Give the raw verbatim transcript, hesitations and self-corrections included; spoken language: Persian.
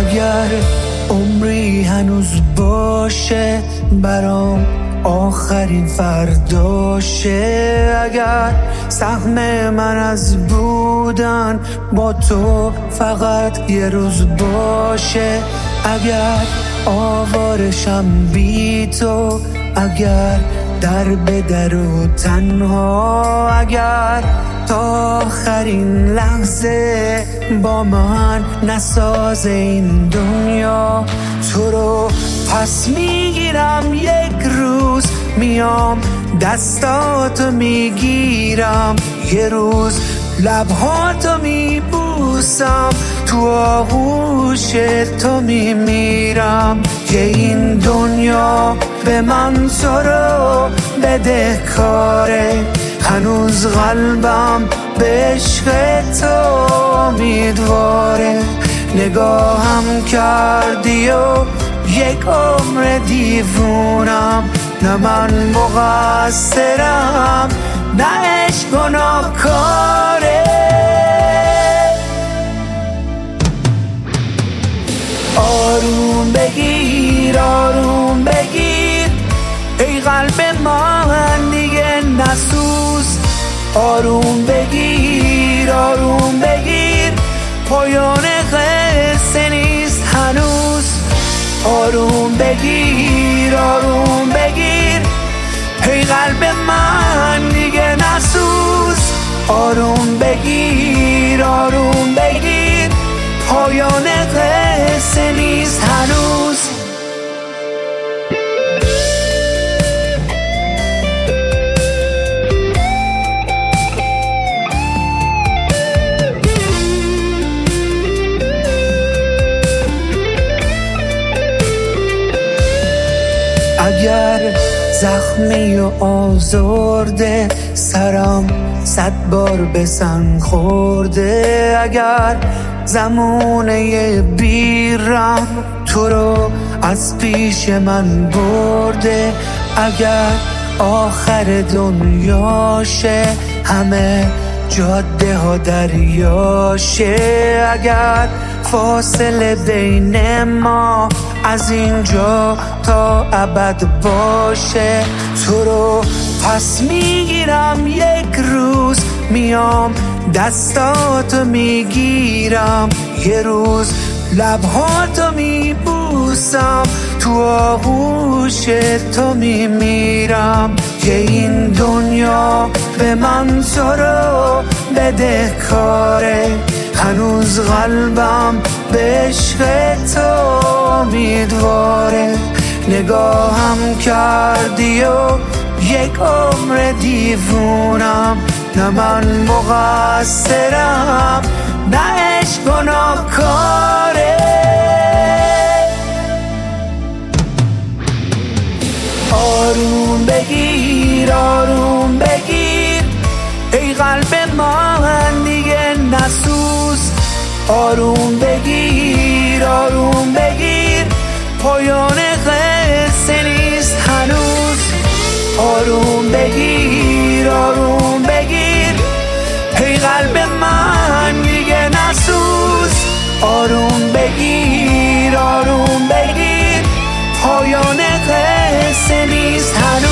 اگر عمری هنوز باشه برام آخرین فرداشه، اگر سهم من از بودن با تو فقط یه روز باشه، اگر آوارشم بی تو، اگر در به در و تنها، اگر تا آخرین لحظه با من نساز این دنیا، تو رو پس میگیرم یک روز، میام دستاتو میگیرم، یه روز لبهاتو میبوسم، تو آغوش تو میمیرم. که این دنیا به من تو رو بده کاره، هنوز قلبم به عشق تو امیدواره. نگاهم کردی و یک عمر دیوونم، نه من مقصرم نه عشق گناهکاره. آروم بگیر آروم بگیر ای قلب من دیگه نسوز، آروم بگیر آروم بگیر پایان قصه نیست هنوز، آروم بگیر آروم بگیر ای قلب من دیگه نسوز، آروم بگیر آروم بگیر پایان قصه نیست هنوز. اگر زخمی و آزرده سرم صد بار به سن خورده، اگر زمونه بیرم تو رو از پیش من برده، اگر آخر دنیاشه همه جاده ها دریاشه، اگر فاصله بین ما از اینجا تا ابد باشه، تو رو پس میگیرم یک روز، میام دستاتو میگیرم، یه روز لبهاتو میبوسم، تو آغوش تو میمیرم. که این دنیا به من تو رو بده کاره، هنوز قلبم به عشق تو امیدواره. نگاهم کردی و یک عمر دیوونم، نه من مقصرم نه عشق گناهکاره. آروم بگیر آروم بگیر ای قلب من دیگه نسوز، آروم بگیر آروم بگیر پایان قصه نیست هنوز، آروم بگیر آروم بگیر ای قلب من دیگه نسوز، آروم بگیر آروم بگیر پایان قصه نیست هنوز.